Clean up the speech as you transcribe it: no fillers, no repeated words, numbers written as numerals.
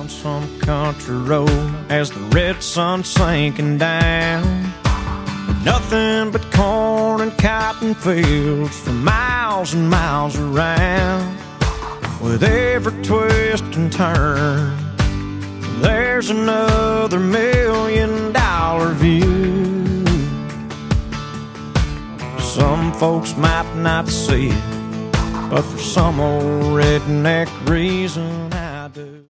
on some country road as the red sun's sinking down, with nothing but corn and cotton fields for miles and miles around. With every twist and turn, there's another $1 million view. Some folks might not see it, but for some old redneck reason